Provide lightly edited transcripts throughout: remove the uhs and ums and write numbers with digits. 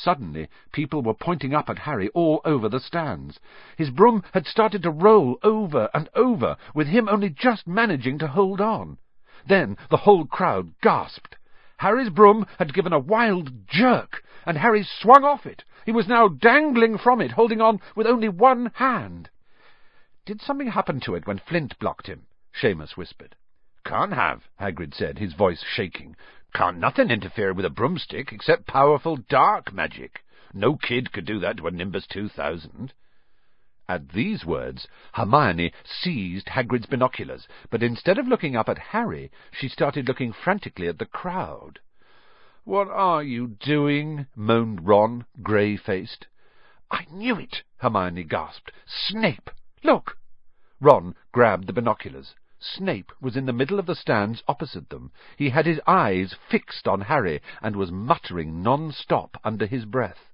Suddenly, people were pointing up at Harry all over the stands. His broom had started to roll over and over, with him only just managing to hold on. Then the whole crowd gasped. Harry's broom had given a wild jerk, and Harry swung off it. He was now dangling from it, holding on with only one hand. "Did something happen to it when Flint blocked him?" Seamus whispered. "Can't have," Hagrid said, his voice shaking. "Can't nothing interfere with a broomstick except powerful dark magic. No kid could do that to a Nimbus 2000. At these words, Hermione seized Hagrid's binoculars, but instead of looking up at Harry, she started looking frantically at the crowd. "What are you doing?" moaned Ron, grey-faced. "I knew it!" Hermione gasped. "Snape! Look!" Ron grabbed the binoculars. Snape was in the middle of the stands opposite them. He had his eyes fixed on Harry and was muttering non-stop under his breath.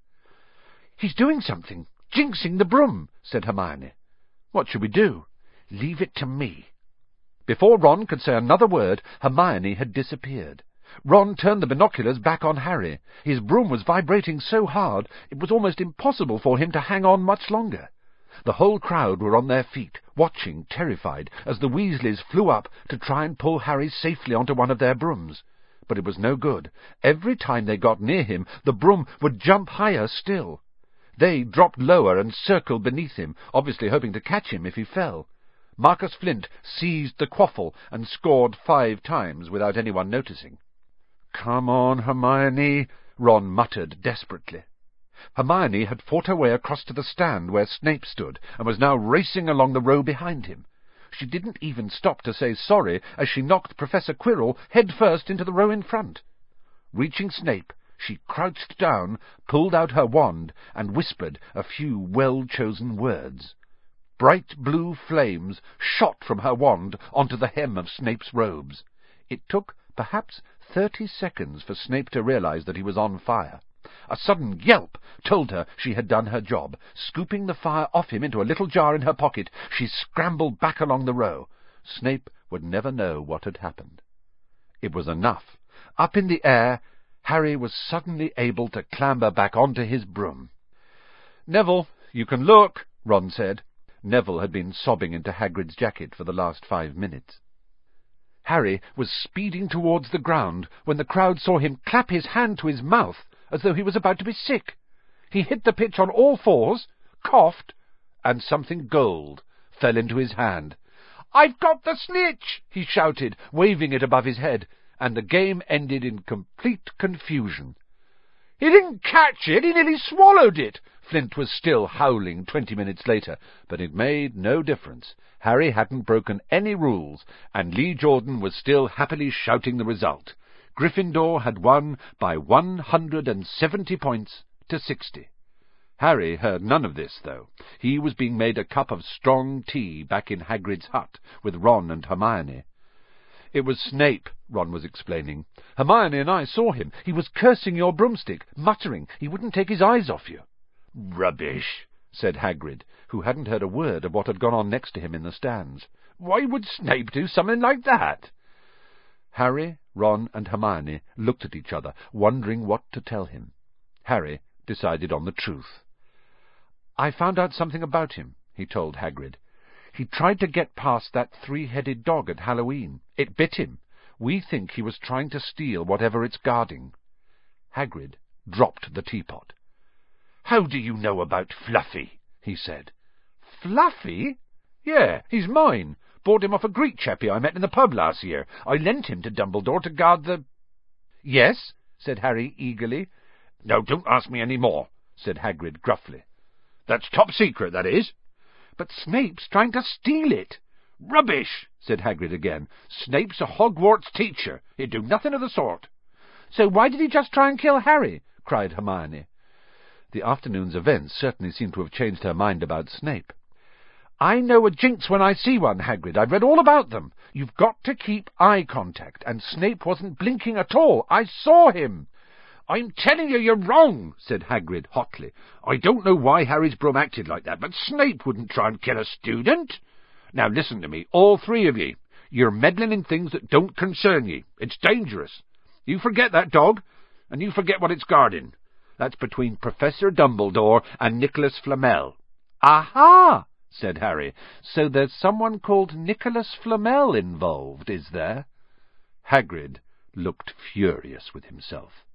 "He's doing something! Jinxing the broom!" said Hermione. "What should we do?" "Leave it to me." Before Ron could say another word, Hermione had disappeared. Ron turned the binoculars back on Harry. His broom was vibrating so hard it was almost impossible for him to hang on much longer. The whole crowd were on their feet, watching, terrified, as the Weasleys flew up to try and pull Harry safely onto one of their brooms. But it was no good. Every time they got near him, the broom would jump higher still. They dropped lower and circled beneath him, obviously hoping to catch him if he fell. Marcus Flint seized the quaffle and scored 5 times without anyone noticing. "Come on, Hermione," Ron muttered desperately. Hermione had fought her way across to the stand where Snape stood, and was now racing along the row behind him. She didn't even stop to say sorry as she knocked Professor Quirrell head first into the row in front. Reaching Snape, she crouched down, pulled out her wand, and whispered a few well-chosen words. Bright blue flames shot from her wand onto the hem of Snape's robes. It took perhaps 30 seconds for Snape to realize that he was on fire. A sudden yelp told her she had done her job. Scooping the fire off him into a little jar in her pocket, she scrambled back along the row. Snape would never know what had happened. It was enough. Up in the air, Harry was suddenly able to clamber back onto his broom. "Neville, you can look," Ron said. Neville had been sobbing into Hagrid's jacket for the last 5 minutes. Harry was speeding towards the ground when the crowd saw him clap his hand to his mouth as though he was about to be sick. He hit the pitch on all fours, coughed, and something gold fell into his hand. "I've got the snitch!" he shouted, waving it above his head, and the game ended in complete confusion. "He didn't catch it, he nearly swallowed it!" Flint was still howling 20 minutes later, but it made no difference. Harry hadn't broken any rules, and Lee Jordan was still happily shouting the result. Gryffindor had won by 170 points to 60. Harry heard none of this, though. He was being made a cup of strong tea back in Hagrid's hut with Ron and Hermione. "It was Snape," Ron was explaining. "Hermione and I saw him. He was cursing your broomstick, muttering he wouldn't take his eyes off you." "Rubbish," said Hagrid, who hadn't heard a word of what had gone on next to him in the stands. "Why would Snape do something like that?" Harry, Ron, and Hermione looked at each other, wondering what to tell him. Harry decided on the truth. "I found out something about him," he told Hagrid. "He tried to get past that 3-headed dog at Halloween. It bit him. We think he was trying to steal whatever it's guarding." Hagrid dropped the teapot. "How do you know about Fluffy?" he said. "Fluffy?" "Yeah, he's mine. Bought him off a Greek chappie I met in the pub last year. I lent him to Dumbledore to guard the—" "Yes?" said Harry eagerly. "No, don't ask me any more," said Hagrid gruffly. "That's top secret, that is." "But Snape's trying to steal it." "Rubbish," said Hagrid again. "Snape's a Hogwarts teacher. He'd do nothing of the sort." "So why did he just try and kill Harry?" cried Hermione. The afternoon's events certainly seemed to have changed her mind about Snape. "I know a jinx when I see one, Hagrid. I've read all about them. You've got to keep eye contact, and Snape wasn't blinking at all. I saw him." "I'm telling you're wrong," said Hagrid hotly. "I don't know why Harry's broom acted like that, but Snape wouldn't try and kill a student. Now listen to me, all 3 of ye. You're meddling in things that don't concern ye. It's dangerous. You forget that dog, and you forget what it's guarding. That's between Professor Dumbledore and Nicholas Flamel." "Aha!" said Harry. "So there's someone called Nicholas Flamel involved, is there?" Hagrid looked furious with himself.